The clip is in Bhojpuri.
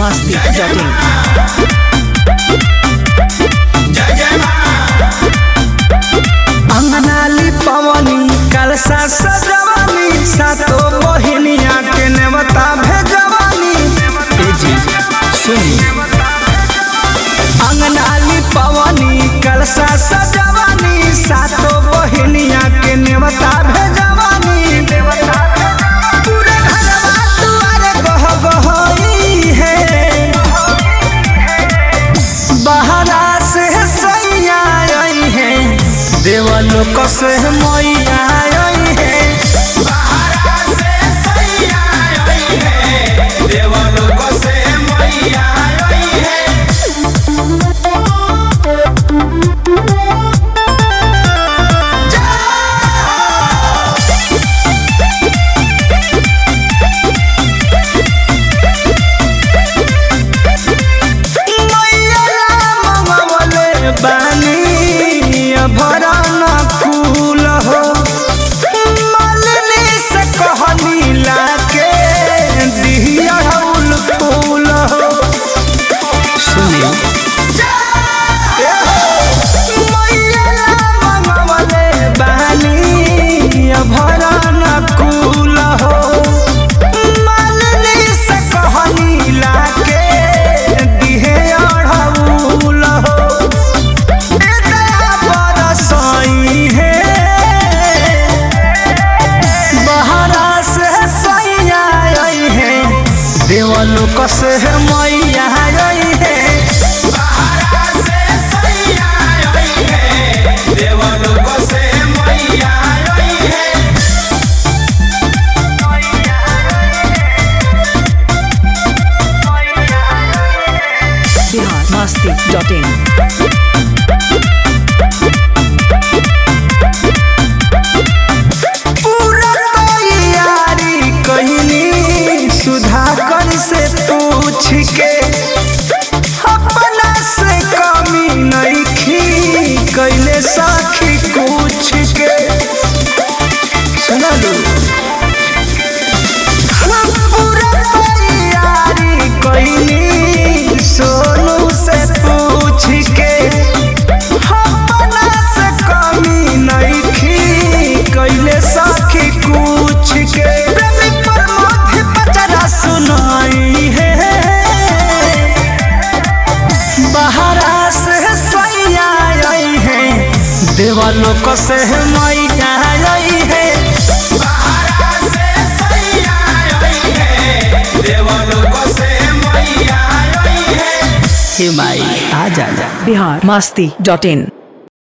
अंगनाली पवनी कलसा सजवानी सातो बहिनिया के नेवता भेजवानी। अंगनाली पवनी कलसा सजवानी सातो बहिनिया के नेवता भेजवानी। पूरे घरवा दुआरे गह गहई है, बहरा से सैया आई है, देवलोक से मैया आई है। बहरा से सैया आई है, देवलोक से मैया आई है। देवलोक से मैया आई है, बहरा से सैया आई है, देवलोक से मैया आई है। biharmasti.in सुधाकर से पूछ के अपना से कमी नहीं खी कैले साखी कुछ के सुना लो। पूरा तैयारी कैली सोनू से पूछ के अपना से कमी नहीं खी कैले साखी कुछ के। सुनाई है बहरा से सैया आई है, देवलोक से मैया आई है। बहरा से सैया आई है, देवलोक से मैया आई है। हे माई आ जा। biharmasti.in